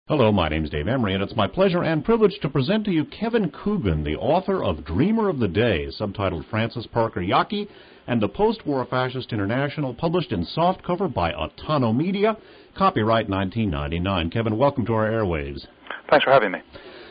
Hello, my name is Dave Emery, and it's my pleasure and privilege to present to you Kevin Coogan, the author of Dreamer of the Day, subtitled Francis Parker Yockey and the Post-War Fascist International, published in softcover by Autono Media, copyright 1999. Kevin, welcome to our airwaves. Thanks for having me.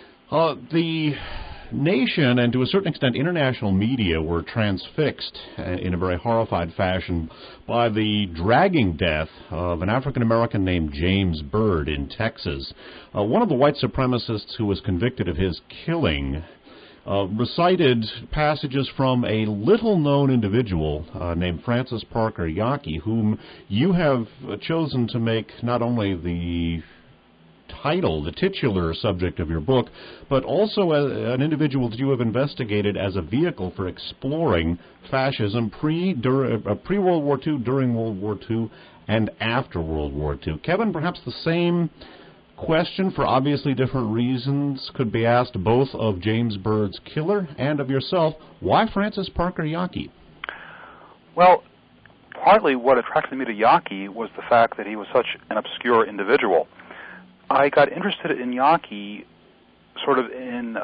The nation, and to a certain extent international media, were transfixed in a very horrified fashion by the dragging death of an African-American named James Byrd in Texas. One of the white supremacists who was convicted of his killing recited passages from a little-known individual named Francis Parker Yockey, whom you have chosen to make not only the title, the titular subject of your book, but also an individual that you have investigated as a vehicle for exploring fascism pre-World War II, during World War II, and after World War II. Kevin, perhaps the same question, for obviously different reasons, could be asked both of James Byrd's killer and of yourself. Why Francis Parker Yockey? Well, partly what attracted me to Yockey was the fact that he was such an obscure individual. I got interested in Yockey sort of in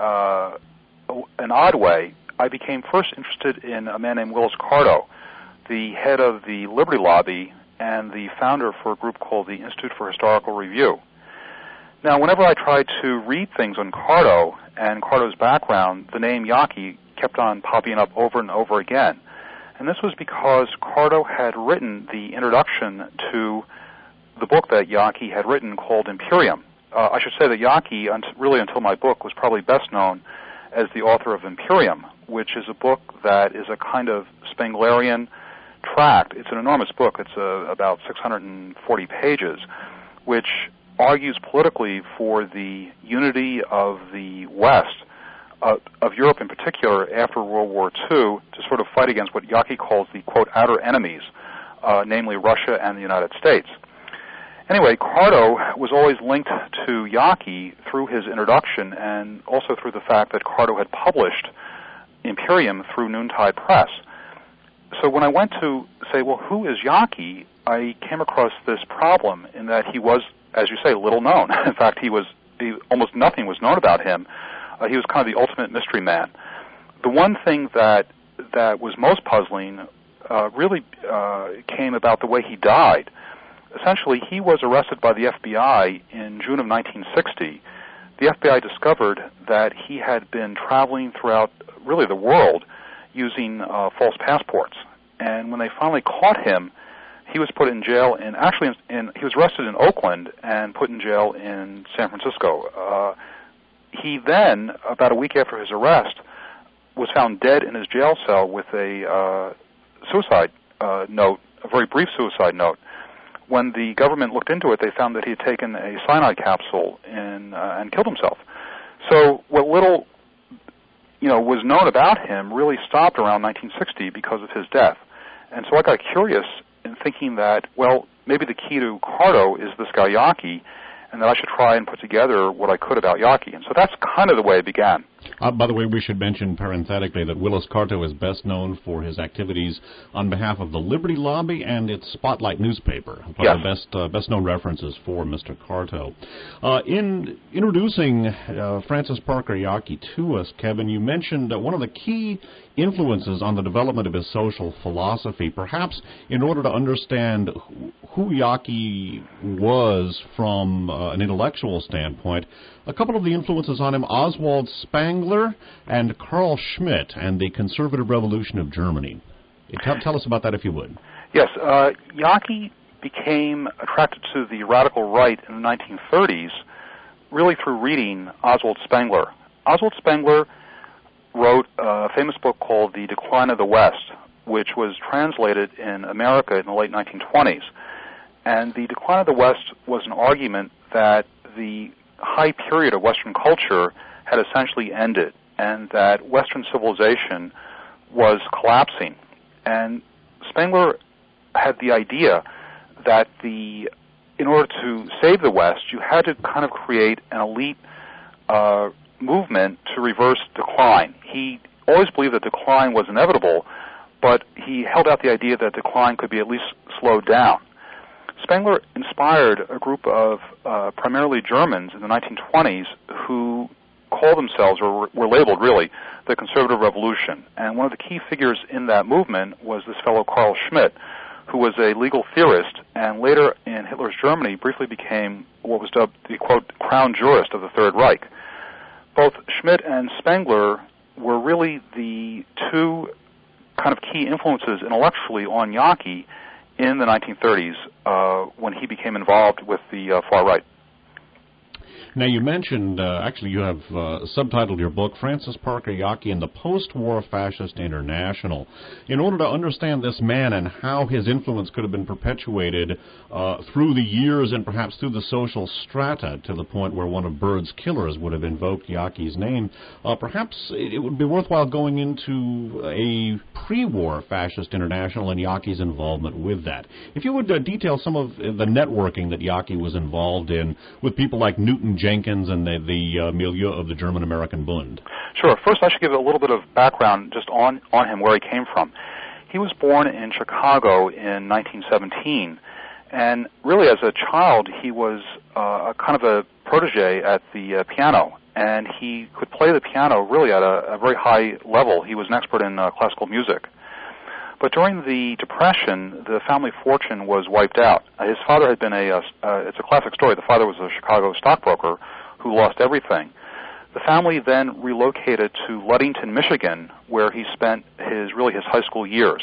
an odd way. I became first interested in a man named Willis Carto, the head of the Liberty Lobby and the founder for a group called the Institute for Historical Review. Now, whenever I tried to read things on Carto and Carto's background, the name Yockey kept on popping up over and over again. And this was because Carto had written the introduction to the book that Yockey had written called Imperium. I should say that Yockey, really until my book, was probably best known as the author of Imperium, which is a book that is a kind of Spenglerian tract. It's an enormous book. It's about 640 pages, which argues politically for the unity of the West, of Europe in particular, after World War II, to sort of fight against what Yockey calls the, quote, outer enemies, namely Russia and the United States. Anyway, Carto was always linked to Yockey through his introduction and also through the fact that Carto had published Imperium through Noontide Press. So when I went to say, well, who is Yockey, I came across this problem in that he was, as you say, little known. In fact, almost nothing was known about him. He was kind of the ultimate mystery man. The one thing that was most puzzling really came about the way he died. Essentially, he was arrested by the FBI in June of 1960. The FBI discovered that he had been traveling throughout, really, the world using false passports. And when they finally caught him, he was put in jail he was arrested in Oakland and put in jail in San Francisco. He then, about a week after his arrest, was found dead in his jail cell with a suicide note, a very brief suicide note. When the government looked into it, they found that he had taken a cyanide capsule and killed himself. So what little, was known about him really stopped around 1960 because of his death. And so I got curious in thinking that, well, maybe the key to Carto is this guy Yockey, and that I should try and put together what I could about Yockey. And so that's kind of the way it began. By the way, we should mention parenthetically that Willis Carto is best known for his activities on behalf of the Liberty Lobby and its Spotlight newspaper. Yes. The best-known references for Mr. Carto. In introducing Francis Parker Yockey to us, Kevin, you mentioned one of the key influences on the development of his social philosophy. Perhaps in order to understand who Yockey was from an intellectual standpoint, a couple of the influences on him, Oswald Spengler and Carl Schmitt and the Conservative Revolution of Germany. Tell us about that, if you would. Yes, Yockey became attracted to the radical right in the 1930s really through reading Oswald Spengler. Oswald Spengler wrote a famous book called The Decline of the West, which was translated in America in the late 1920s. And The Decline of the West was an argument that the high period of Western culture had essentially ended and that Western civilization was collapsing. And Spengler had the idea that in order to save the West, you had to kind of create an elite movement to reverse decline. He always believed that decline was inevitable, but he held out the idea that decline could be at least slowed down. Spengler inspired a group of primarily Germans in the 1920s who called themselves, or were labeled really, the Conservative Revolution. And one of the key figures in that movement was this fellow Carl Schmitt, who was a legal theorist and later in Hitler's Germany briefly became what was dubbed the, quote, crown jurist of the Third Reich. Both Schmitt and Spengler were really the two kind of key influences intellectually on Yockey in the 1930s when he became involved with the far right. Now, you mentioned, actually you have subtitled your book, Francis Parker Yockey and the Post-War Fascist International. In order to understand this man and how his influence could have been perpetuated through the years and perhaps through the social strata to the point where one of Byrd's killers would have invoked Yockey's name, perhaps it would be worthwhile going into a pre-war Fascist International and Yockey's involvement with that. If you would detail some of the networking that Yockey was involved in with people like Newton Jenkins and the milieu of the German-American Bund. Sure. First, I should give a little bit of background just on him, where he came from. He was born in Chicago in 1917, and really as a child he was a kind of a protege at the piano, and he could play the piano really at a very high level. He was an expert in classical music. But during the Depression, the family fortune was wiped out. His father had been it's a classic story. The father was a Chicago stockbroker who lost everything. The family then relocated to Ludington, Michigan, where he spent his high school years.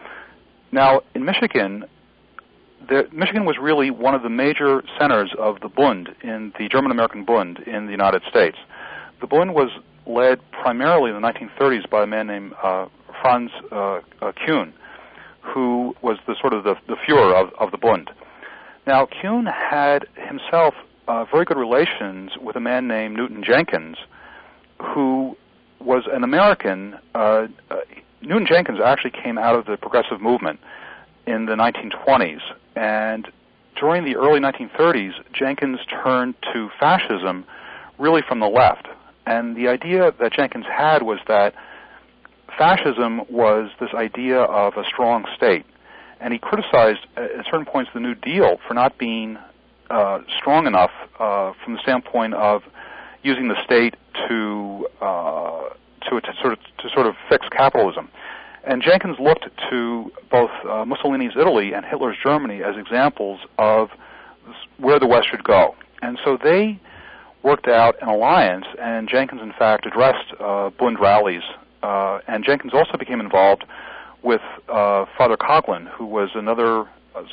Now, in Michigan, Michigan was really one of the major centers of the Bund, in the German-American Bund in the United States. The Bund was led primarily in the 1930s by a man named Franz Kuhn, who was the Fuhrer of the Bund. Now, Kuhn had himself very good relations with a man named Newton Jenkins, who was an American. Newton Jenkins actually came out of the progressive movement in the 1920s, and during the early 1930s, Jenkins turned to fascism really from the left. And the idea that Jenkins had was that fascism was this idea of a strong state, and he criticized at certain points the New Deal for not being strong enough from the standpoint of using the state to sort of fix capitalism. And Jenkins looked to both Mussolini's Italy and Hitler's Germany as examples of where the West should go. And so they worked out an alliance, and Jenkins, in fact, addressed Bund rallies. And Jenkins also became involved with Father Coughlin, who was another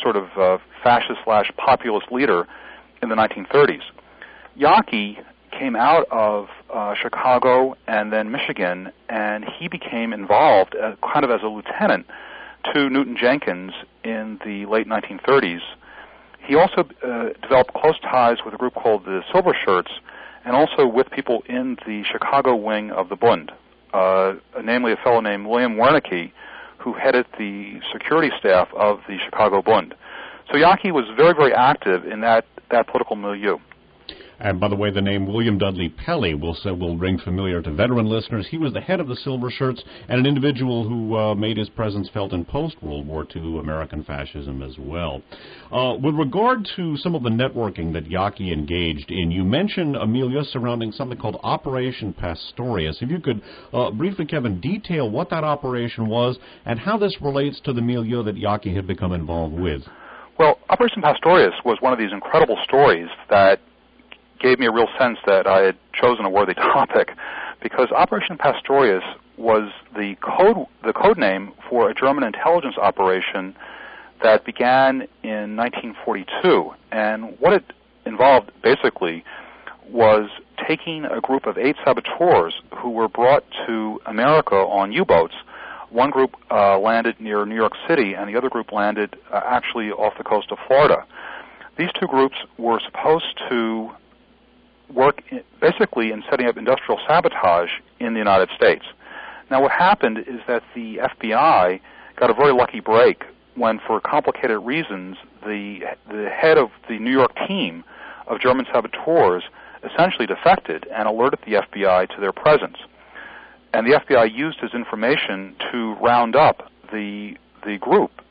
fascist/populist leader in the 1930s. Yockey came out of Chicago and then Michigan, and he became involved kind of as a lieutenant to Newton Jenkins in the late 1930s. He also developed close ties with a group called the Silver Shirts, and also with people in the Chicago wing of the Bund, namely a fellow named William Wernicke, who headed the security staff of the Chicago Bund. So Yockey was very, very active in that political milieu. And by the way, the name William Dudley Pelley will ring familiar to veteran listeners. He was the head of the Silver Shirts and an individual who made his presence felt in post-World War II American fascism as well. With regard to some of the networking that Yockey engaged in, you mentioned a milieu surrounding something called Operation Pastorius. If you could briefly, Kevin, detail what that operation was and how this relates to the milieu that Yockey had become involved with. Well, Operation Pastorius was one of these incredible stories that gave me a real sense that I had chosen a worthy topic, because Operation Pastorius was the code name for a German intelligence operation that began in 1942. And what it involved basically was taking a group of 8 saboteurs who were brought to America on U-boats. One group landed near New York City, and the other group landed actually off the coast of Florida. These two groups were supposed to work basically in setting up industrial sabotage in the United States. Now, what happened is that the FBI got a very lucky break when, for complicated reasons, the head of the New York team of German saboteurs essentially defected and alerted the FBI to their presence. And the FBI used his information to round up the group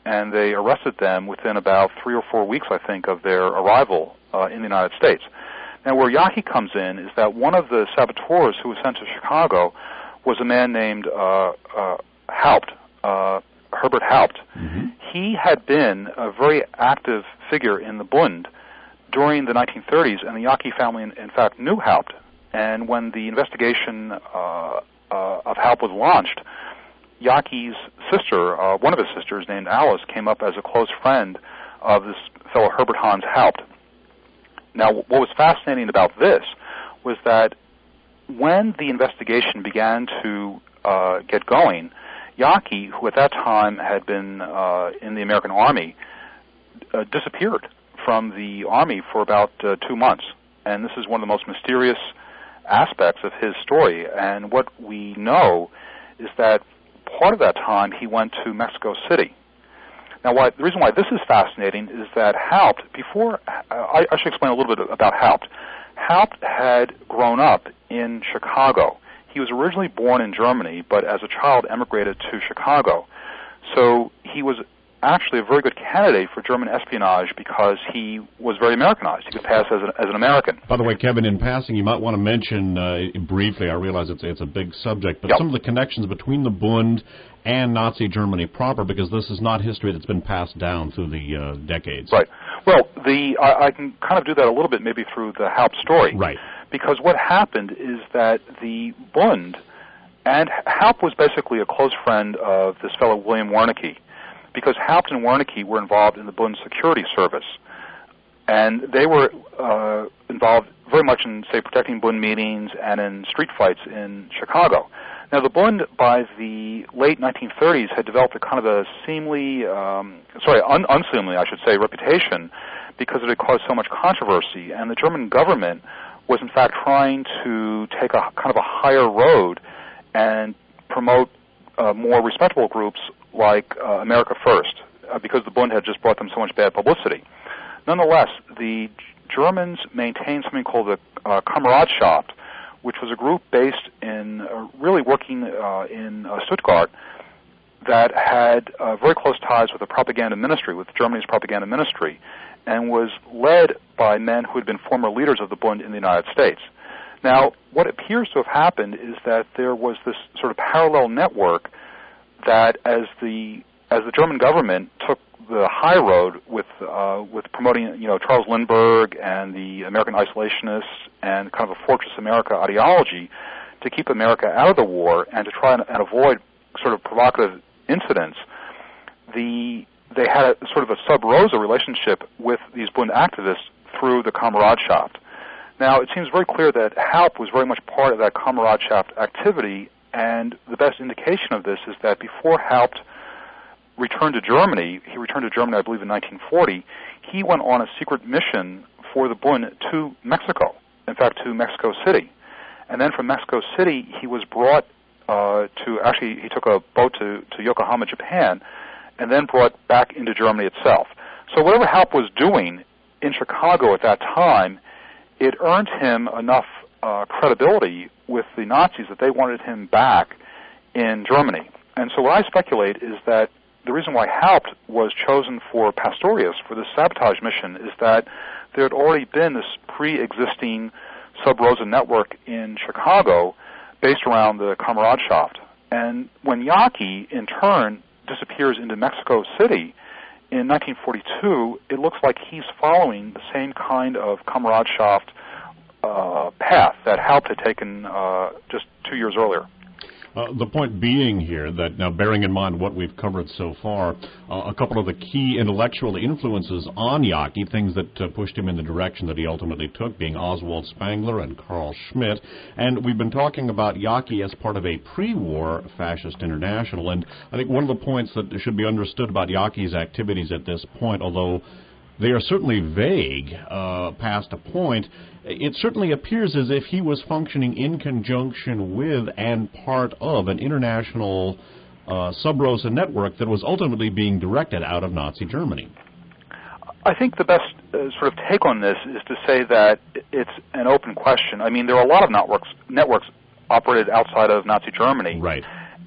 and they arrested them within about 3 or 4 weeks, I think, of their arrival in the United States. Now, where Yaki comes in is that one of the saboteurs who was sent to Chicago was a man named Haupt, Herbert Haupt. Mm-hmm. He had been a very active figure in the Bund during the 1930s, and the Yaki family, in fact, knew Haupt. And when the investigation of Haupt was launched, Yaki's sister, one of his sisters named Alice, came up as a close friend of this fellow Herbert Hans Haupt. Now, what was fascinating about this was that when the investigation began to get going, Yaki, who at that time had been in the American Army, disappeared from the Army for about 2 months. And this is one of the most mysterious aspects of his story. And what we know is that part of that time he went to Mexico City. Now, the reason why this is fascinating is that Haupt, I should explain a little bit about Haupt. Haupt had grown up in Chicago. He was originally born in Germany, but as a child emigrated to Chicago. So he was actually a very good candidate for German espionage because he was very Americanized. He could pass as an American. By the way, Kevin, in passing, you might want to mention briefly, I realize it's a big subject, but some of the connections between the Bund and Nazi Germany proper, because this is not history that's been passed down through the decades. Right. Well, I can kind of do that a little bit maybe through the Haupt story. Right. Because what happened is that the Bund, and Haupt was basically a close friend of this fellow William Wernicke, because Haupt and Wernicke were involved in the Bund security service. And they were involved very much in, say, protecting Bund meetings and in street fights in Chicago. Now, the Bund, by the late 1930s, had developed a kind of a unseemly, I should say, reputation because it had caused so much controversy. And the German government was, in fact, trying to take a kind of a higher road and promote more respectable groups like America First, because the Bund had just brought them so much bad publicity. Nonetheless, the Germans maintained something called the Kameradschaft, which was a group based in, really working in Stuttgart, that had very close ties with the propaganda ministry, with Germany's propaganda ministry, and was led by men who had been former leaders of the Bund in the United States. Now, what appears to have happened is that there was this sort of parallel network that as the German government took the high road with promoting, Charles Lindbergh and the American isolationists and kind of a Fortress America ideology to keep America out of the war and to try and avoid sort of provocative incidents, they had a sort of a sub-rosa relationship with these Bund activists through the Kameradschaft. Now, it seems very clear that Haupt was very much part of that Kameradschaft activity, and the best indication of this is that before Haupt returned to Germany, I believe, in 1940, he went on a secret mission for the Bund to Mexico, in fact, to Mexico City. And then from Mexico City, he was brought he took a boat to Yokohama, Japan, and then brought back into Germany itself. So whatever Haupt was doing in Chicago at that time, it earned him enough credibility with the Nazis that they wanted him back in Germany. And so what I speculate is that the reason why Haupt was chosen for Pastorius, for this sabotage mission, is that there had already been this pre-existing sub-rosa network in Chicago based around the Kameradschaft. And when Yaki, in turn, disappears into Mexico City in 1942, it looks like he's following the same kind of Kameradschaft path that Haupt had taken just 2 years earlier. The point being here that, now bearing in mind what we've covered so far, a couple of the key intellectual influences on Yaki, things that pushed him in the direction that he ultimately took, being Oswald Spengler and Carl Schmitt. And we've been talking about Yaki as part of a pre-war fascist international. And I think one of the points that should be understood about Yaki's activities at this point, although they are certainly vague past a point, it certainly appears as if he was functioning in conjunction with and part of an international sub-rosa network that was ultimately being directed out of Nazi Germany. I think the best sort of take on this is to say that it's an open question. I mean, there are a lot of networks operated outside of Nazi Germany. Right.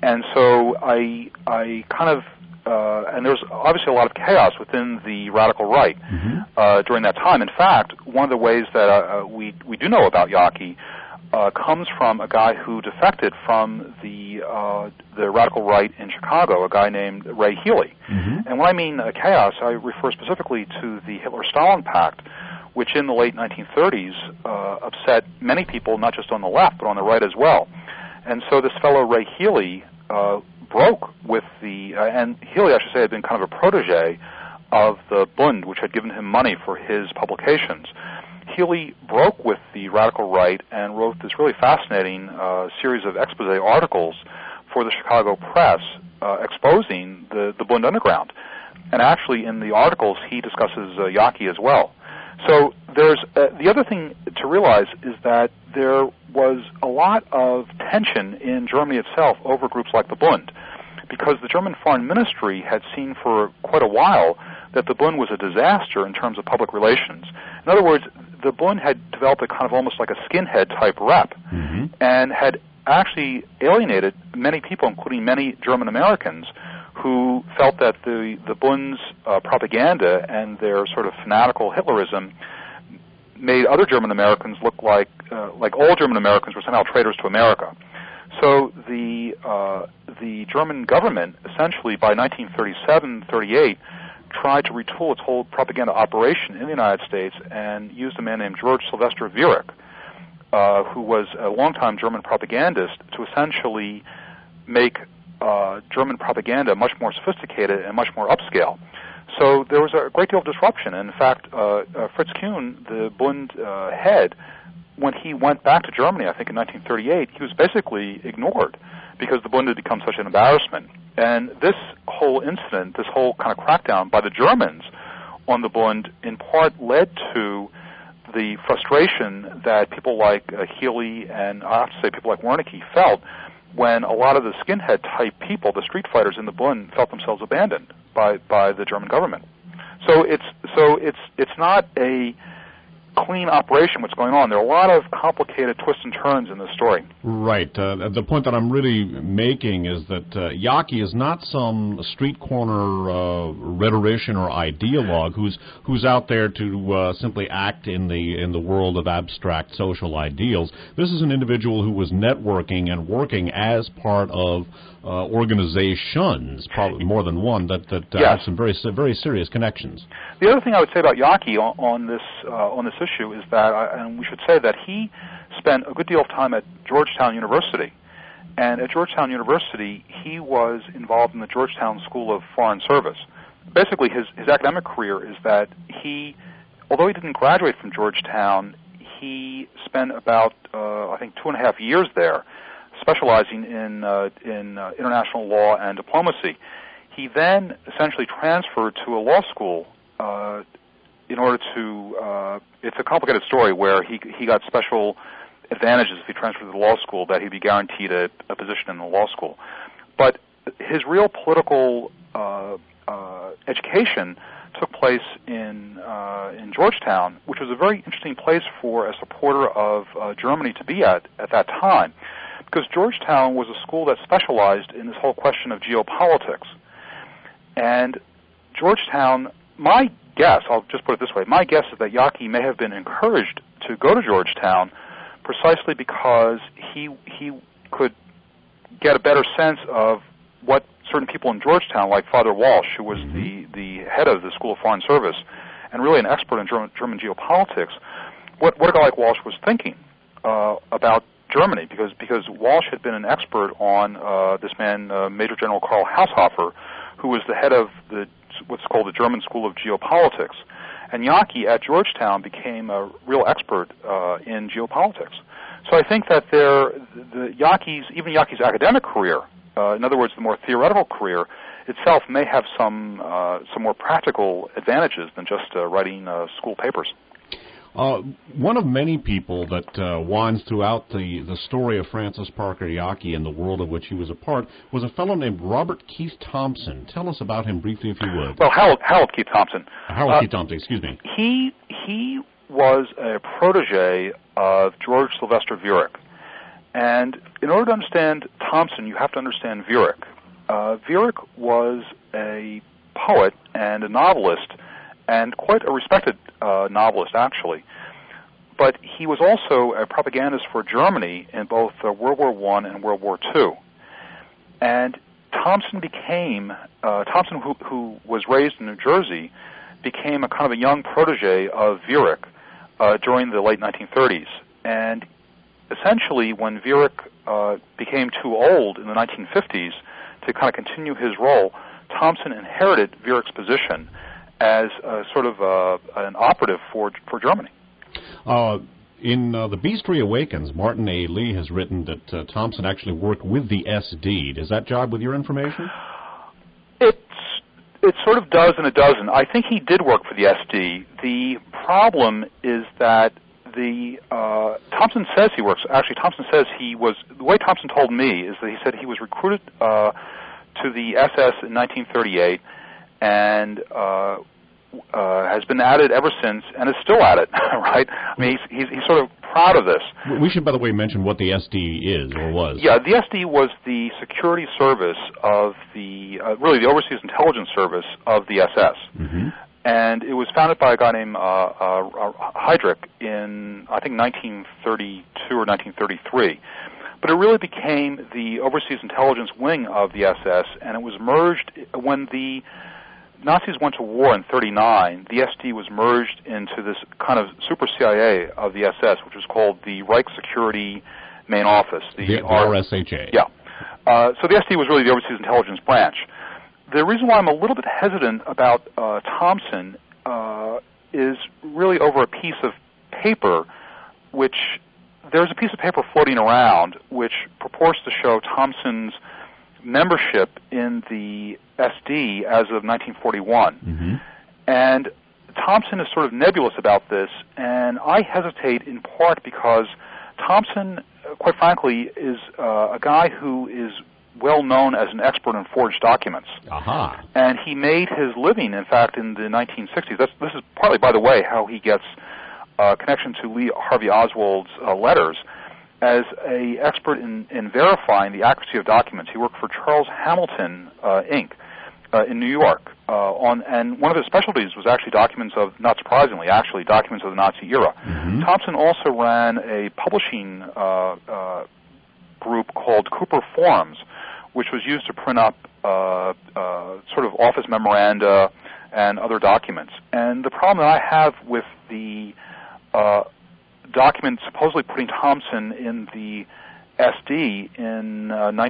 And so I kind of and there's obviously a lot of chaos within the radical right during that time. In fact, one of the ways that we do know about Yawkey comes from a guy who defected from the radical right in Chicago, a guy named Ray Healy. And when I mean chaos, I refer specifically to the Hitler-Stalin Pact, which in the late 1930s upset many people, not just on the left, but on the right as well. And so this fellow Ray Healy broke with and Healy, I should say, had been kind of a protege of the Bund, which had given him money for his publications. Healy broke with the radical right and wrote this really fascinating series of expose articles for the Chicago press exposing the Bund Underground. And actually, in the articles, he discusses Yawkey as well. So there's the other thing to realize is that there was a lot of tension in Germany itself over groups like the Bund, because the German Foreign Ministry had seen for quite a while that the Bund was a disaster in terms of public relations. In other words, the Bund had developed a kind of almost like a skinhead-type rep and had actually alienated many people, including many German Americans, who felt that the Bund's propaganda and their sort of fanatical Hitlerism made other German Americans look like all German Americans were somehow traitors to America. So the German government, essentially by 1937-38, tried to retool its whole propaganda operation in the United States and used a man named George Sylvester Viereck, who was a longtime German propagandist, to essentially make German propaganda much more sophisticated and much more upscale. So there was a great deal of disruption. And in fact, Fritz Kuhn, the Bund head, when he went back to Germany, I think in 1938, he was basically ignored because the Bund had become such an embarrassment. And this whole incident, this whole kind of crackdown by the Germans on the Bund, in part led to the frustration that people like Healy and I have to say people like Wernicke felt when a lot of the skinhead-type people, the street fighters in the Bund, felt themselves abandoned by the German government. So it's not a clean operation what's going on. There are a lot of complicated twists and turns in this story. Right. The point that I'm really making is that Yawkey is not some street corner rhetorician or ideologue who's out there to simply act in the world of abstract social ideals. This is an individual who was networking and working as part of organizations, probably more than one, that have some very serious connections. The other thing I would say about Yawkey on this issue is that, and we should say that he spent a good deal of time at Georgetown University. And at Georgetown University, he was involved in the Georgetown School of Foreign Service. Basically, his academic career is that although he didn't graduate from Georgetown, he spent about, I think, 2.5 years there, specializing in international law and diplomacy. He then essentially transferred to a law school in order to, it's a complicated story where he got special advantages if he transferred to the law school, that he'd be guaranteed a position in the law school. But his real political education took place in Georgetown, which was a very interesting place for a supporter of Germany to be at that time, because Georgetown was a school that specialized in this whole question of geopolitics. And Georgetown, my guess, I'll just put it this way, my guess is that Yawkey may have been encouraged to go to Georgetown precisely because he could get a better sense of what certain people in Georgetown, like Father Walsh, who was the head of the School of Foreign Service and really an expert in German geopolitics, what a guy like Walsh was thinking about Germany, because Walsh had been an expert on this man, Major General Karl Haushofer, who was the head of what's called the German School of Geopolitics. And Yawkey at Georgetown became a real expert in geopolitics. So I think that even Yawkey's academic career, in other words, the more theoretical career itself, may have some more practical advantages than just writing school papers. One of many people that winds throughout the story of Francis Parker Yawkey and the world of which he was a part was a fellow named Robert Keith Thompson. Tell us about him briefly, if you would. Well, Harold Keith Thompson. Harold Keith Thompson, excuse me. He was a protege of George Sylvester Viereck. And in order to understand Thompson, you have to understand Viereck. Viereck was a poet and a novelist, and quite a respected novelist, actually. But he was also a propagandist for Germany in both World War I and World War II. And Thompson became, who was raised in New Jersey, became a kind of a young protege of Viereck during the late 1930s. And essentially, when Viereck became too old in the 1950s to kind of continue his role, Thompson inherited Viereck's position as sort of an operative for Germany. In The Beast Reawakens, Martin A. Lee has written that Thompson actually worked with the SD. Does that jibe with your information? It sort of does and it doesn't. I think he did work for the SD. The problem is that Thompson says he works. Actually, Thompson says he was. The way Thompson told me is that he said he was recruited to the SS in 1938 and has been at it ever since and is still at it. Right? I mean, he's sort of proud of this. We should, by the way, mention what the SD is or was. Yeah, the SD was the security service of the really the Overseas Intelligence Service of the SS. Mm-hmm. And it was founded by a guy named Heydrich in, I think, 1932 or 1933. But it really became the Overseas Intelligence Wing of the SS, and it was merged when the Nazis went to war in 1939. The SD was merged into this kind of super CIA of the SS, which was called the Reich Security Main Office. The RSHA. Yeah. So the SD was really the Overseas Intelligence Branch. The reason why I'm a little bit hesitant about Thompson is really over a piece of paper, which there's a piece of paper floating around which purports to show Thompson's membership in the SD as of 1941. Mm-hmm. And Thompson is sort of nebulous about this, and I hesitate in part because Thompson, quite frankly, is a guy who is well known as an expert in forged documents. Aha. And he made his living, in fact, in the 1960s. This is partly, by the way, how he gets connection to Lee Harvey Oswald's letters as an expert in verifying the accuracy of documents. He worked for Charles Hamilton, Inc., in New York. And one of his specialties was actually documents of, not surprisingly, actually documents of the Nazi era. Mm-hmm. Thompson also ran a publishing group called Cooper Forms, which was used to print up sort of office memoranda and other documents. And the problem that I have with the document supposedly putting Thompson in the SD in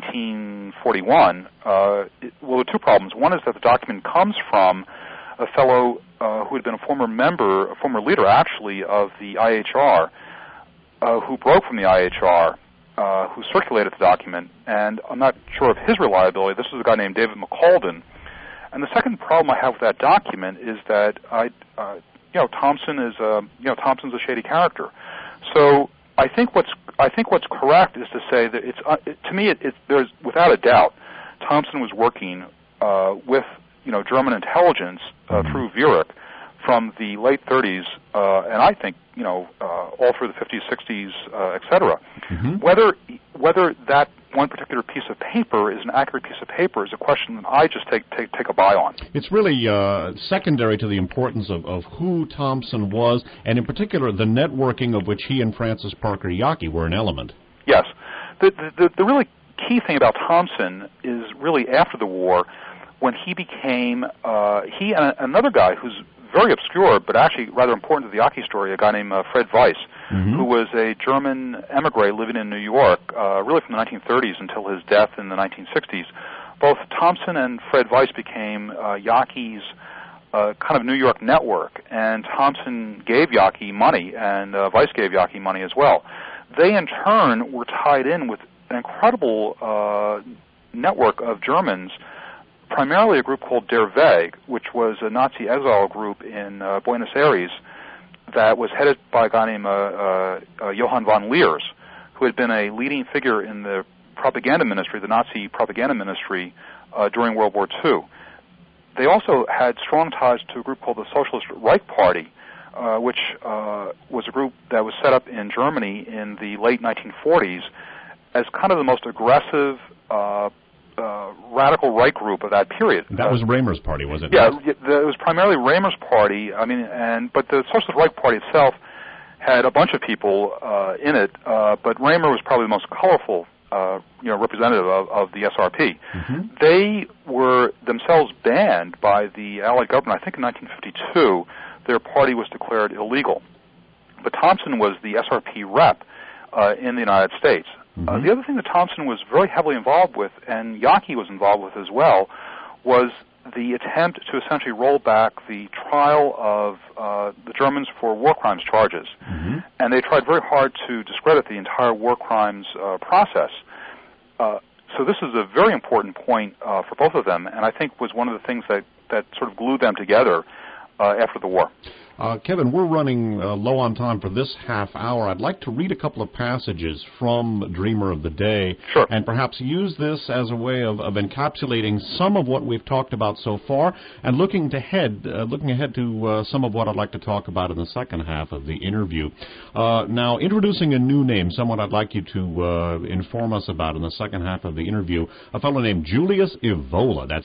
1941, well, there are two problems. One is that the document comes from a fellow who had been a former leader, actually, of the IHR, who broke from the IHR, who circulated the document, and I'm not sure of his reliability. This is a guy named David McCalden. And the second problem I have with that document is that Thompson's a shady character. So I think what's correct is to say that there's without a doubt Thompson was working with German intelligence through Viereck from the late 30s, and I think all through the 50s, 60s, etc. Mm-hmm. Whether that one particular piece of paper is an accurate piece of paper is a question that I just take a buy on. It's really secondary to the importance of who Thompson was, and in particular the networking of which he and Francis Parker Yockey were an element. Yes. The really key thing about Thompson is really after the war, when he became, he and another guy who's very obscure, but actually rather important to the Yockey story, a guy named Fred Weiss, mm-hmm. who was a German emigre living in New York, really from the 1930s until his death in the 1960s. Both Thompson and Fred Weiss became Yockey's kind of New York network, and Thompson gave Yockey money, and Weiss gave Yockey money as well. They, in turn, were tied in with an incredible network of Germans, primarily a group called Der Weg, which was a Nazi exile group in Buenos Aires that was headed by a guy named Johann von Leers, who had been a leading figure in the propaganda ministry, the Nazi propaganda ministry, during World War II. They also had strong ties to a group called the Socialist Reich Party, which was a group that was set up in Germany in the late 1940s as kind of the most aggressive radical right group of that period. That was Raymer's party, was it? Yeah, it was primarily Raymer's party. I mean, but the Socialist Right Party itself had a bunch of people in it, but Raymer was probably the most colorful, representative of the SRP. Mm-hmm. They were themselves banned by the Allied government. I think in 1952, their party was declared illegal. But Thompson was the SRP rep in the United States. Mm-hmm. The other thing that Thompson was very heavily involved with, and Yaki was involved with as well, was the attempt to essentially roll back the trial of the Germans for war crimes charges. Mm-hmm. And they tried very hard to discredit the entire war crimes process. So this is a very important point for both of them, and I think was one of the things that sort of glued them together after the war. Kevin, we're running low on time for this half hour. I'd like to read a couple of passages from Dreamer of the Day, sure, and perhaps use this as a way of encapsulating some of what we've talked about so far, and looking ahead to some of what I'd like to talk about in the second half of the interview. Now, introducing a new name, someone I'd like you to inform us about in the second half of the interview, a fellow named Julius Evola, that's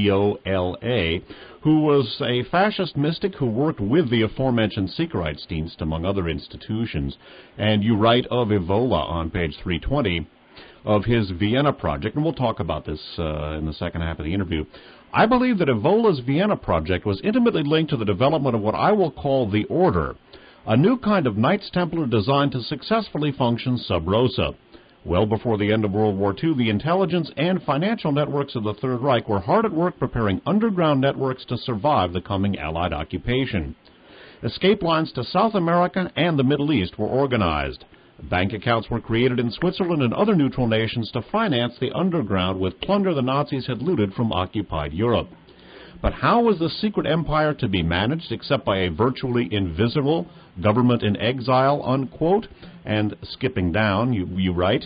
E-V-O-L-A, who was a fascist mystic who worked with the aforementioned Sicherheitsdienst, among other institutions. And you write of Evola on page 320 of his Vienna project, and we'll talk about this in the second half of the interview. I believe that Evola's Vienna project was intimately linked to the development of what I will call the Order, a new kind of Knights Templar designed to successfully function sub rosa. Well before the end of World War II, the intelligence and financial networks of the Third Reich were hard at work preparing underground networks to survive the coming Allied occupation. Escape lines to South America and the Middle East were organized. Bank accounts were created in Switzerland and other neutral nations to finance the underground with plunder the Nazis had looted from occupied Europe. But how was the secret empire to be managed except by a virtually invisible government in exile, unquote? And skipping down, you write,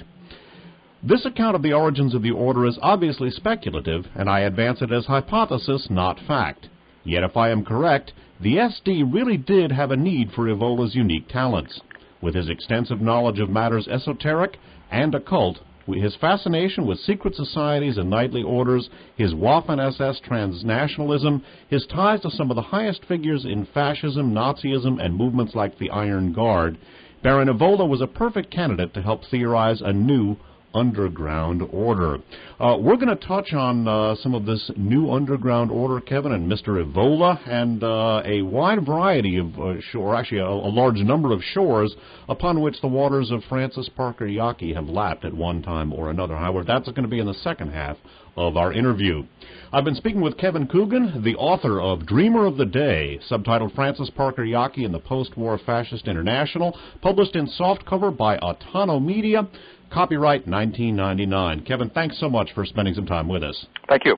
this account of the origins of the Order is obviously speculative, and I advance it as hypothesis, not fact. Yet if I am correct, the SD really did have a need for Evola's unique talents. With his extensive knowledge of matters esoteric and occult, his fascination with secret societies and knightly orders, his Waffen-SS transnationalism, his ties to some of the highest figures in fascism, Nazism, and movements like the Iron Guard, Baron Evola was a perfect candidate to help theorize a new underground order. We're going to touch on some of this new underground order, Kevin, and Mr. Evola, and a wide variety of actually a large number of shores upon which the waters of Francis Parker Yockey have lapped at one time or another. However, that's going to be in the second half of our interview. I've been speaking with Kevin Coogan, the author of Dreamer of the Day, subtitled Francis Parker Yockey and the Post-War Fascist International, published in softcover by Autono Media, copyright 1999. Kevin, thanks so much for spending some time with us. Thank you.